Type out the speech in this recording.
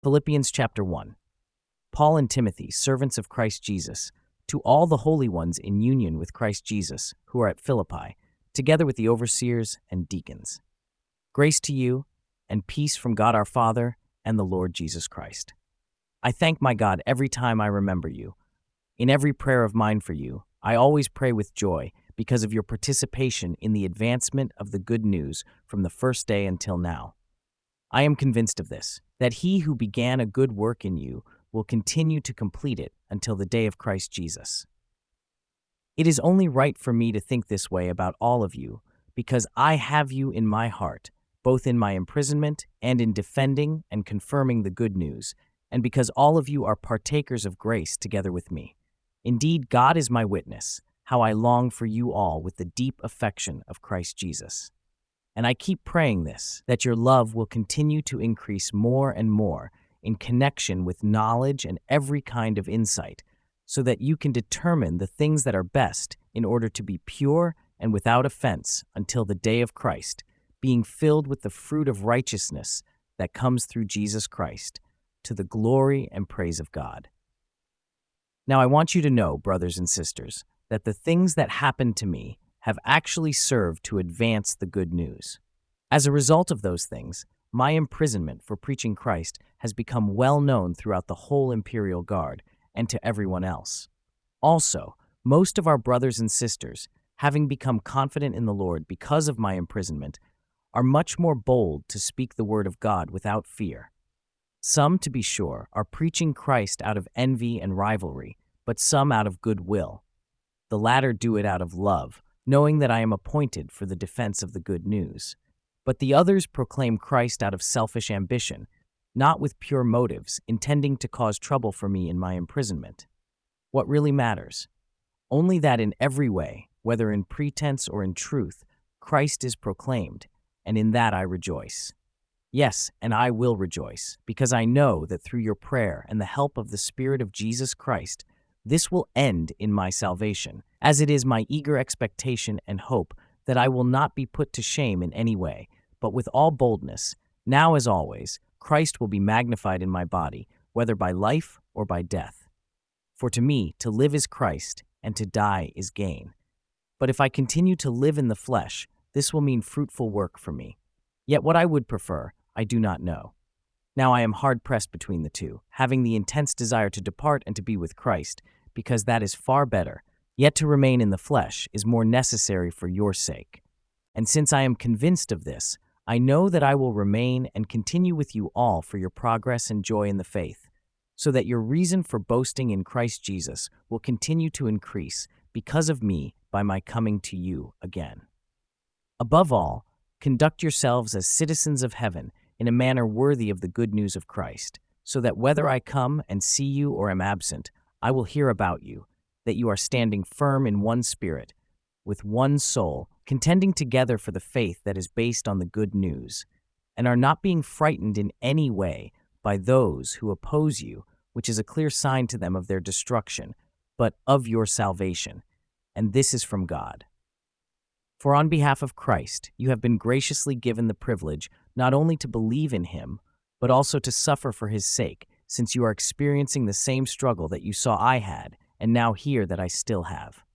Philippians chapter 1. Paul and Timothy, servants of Christ Jesus, to all the holy ones in union with Christ Jesus, who are at Philippi, together with the overseers and deacons. Grace to you, and peace from God our Father and the Lord Jesus Christ. I thank my God every time I remember you. In every prayer of mine for you, I always pray with joy because of your participation in the advancement of the good news from the first day until now. I am convinced of this, that he who began a good work in you will continue to complete it until the day of Christ Jesus. It is only right for me to think this way about all of you, because I have you in my heart, both in my imprisonment and in defending and confirming the good news, and because all of you are partakers of grace together with me. Indeed, God is my witness, how I long for you all with the deep affection of Christ Jesus. And I keep praying this, that your love will continue to increase more and more in connection with knowledge and every kind of insight, so that you can determine the things that are best in order to be pure and without offense until the day of Christ, being filled with the fruit of righteousness that comes through Jesus Christ, to the glory and praise of God. Now I want you to know, brothers and sisters, that the things that happened to me have actually served to advance the good news. As a result of those things, my imprisonment for preaching Christ has become well known throughout the whole imperial guard and to everyone else. Also, most of our brothers and sisters, having become confident in the Lord because of my imprisonment, are much more bold to speak the word of God without fear. Some, to be sure, are preaching Christ out of envy and rivalry, but some out of good will. The latter do it out of love, knowing that I am appointed for the defense of the good news. But the others proclaim Christ out of selfish ambition, not with pure motives, intending to cause trouble for me in my imprisonment. What really matters? Only that in every way, whether in pretense or in truth, Christ is proclaimed, and in that I rejoice. Yes, and I will rejoice, because I know that through your prayer and the help of the Spirit of Jesus Christ, this will end in my salvation, as it is my eager expectation and hope that I will not be put to shame in any way, but with all boldness, now as always, Christ will be magnified in my body, whether by life or by death. For to me, to live is Christ, and to die is gain. But if I continue to live in the flesh, this will mean fruitful work for me. Yet what I would prefer, I do not know. Now I am hard-pressed between the two, having the intense desire to depart and to be with Christ, because that is far better, yet to remain in the flesh is more necessary for your sake. And since I am convinced of this, I know that I will remain and continue with you all for your progress and joy in the faith, so that your reason for boasting in Christ Jesus will continue to increase because of me by my coming to you again. Above all, conduct yourselves as citizens of heaven in a manner worthy of the good news of Christ, so that whether I come and see you or am absent, I will hear about you, that you are standing firm in one spirit, with one soul, contending together for the faith that is based on the good news, and are not being frightened in any way by those who oppose you, which is a clear sign to them of their destruction, but of your salvation, and this is from God. For on behalf of Christ, you have been graciously given the privilege not only to believe in him, but also to suffer for his sake, since you are experiencing the same struggle that you saw I had, and now hear that I still have.